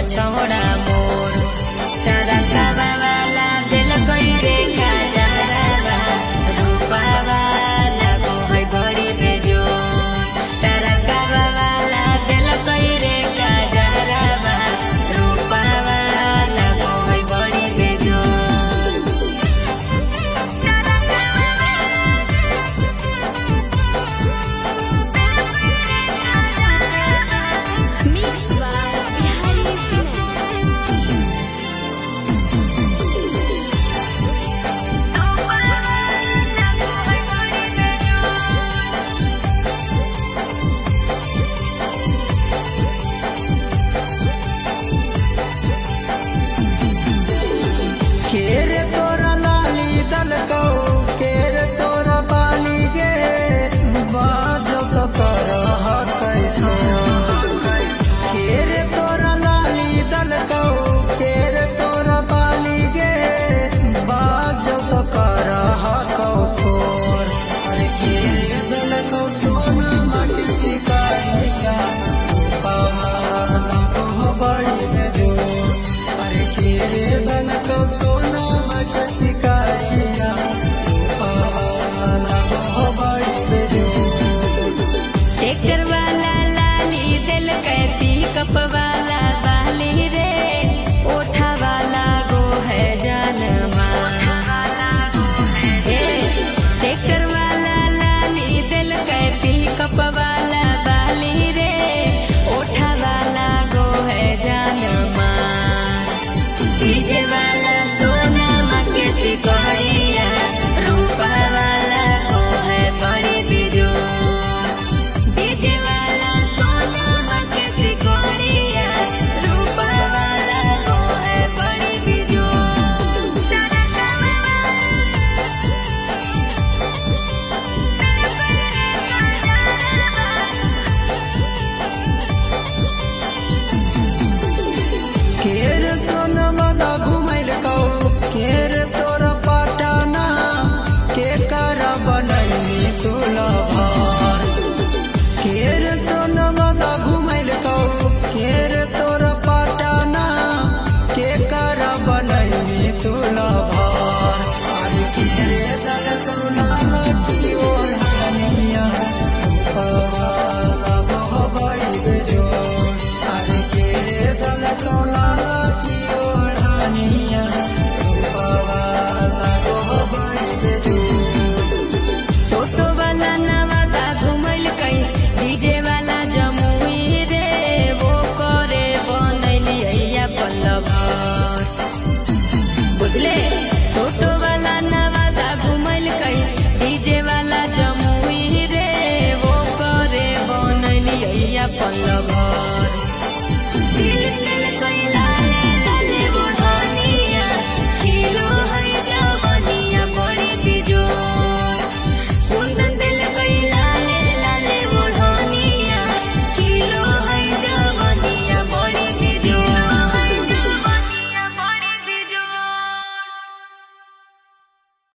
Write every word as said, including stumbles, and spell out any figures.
छोड़ा मोर तारा काबा वाला दिल कोई रेखा जहरावा रूपावा लगो है बड़ी बेजोर तारा काबा वाला दिल कोई रेखा जहरावा रूपावा लगो है बड़ी बेजोर। केर तोरा लाली दल को केर तोरा बाली गे बाजो तो कर कैसे केर तोरा लाली दल को केर तोरा बाली गे बाजो तो कर कौशोर अरे केर दल को सोना माटी सिकारिया बड़ी बेजोर अरे केरे दल को सोना मट सिकारिया बड़ी बेजोर। ट्रैक्टर वाला लाली दिल के पिकअप वाला बाली रे ओठा वाला गो है जानमा ट्रैक्टर वाला लाली दिल के पिकअप वाला बाली रे ओठा वाला गो है जानमा डीजे वाला सोना मके सिकरिया रूपा वाला गो है बड़ी बेजोर डीजे वाला सोना मके सिकरिया रूपा वाला गो है बड़ी केर तो नमदा घुमैल कौ केर तोरा पटाना के कर बनैली तोला भार केर तो नमदा घुमैल कौ केर तोरा पटाना के कर बनैली तोला भार अरे केरे दल करुणा की ओर हनिया बड़ी बेजोर अरे केरे दल करुणा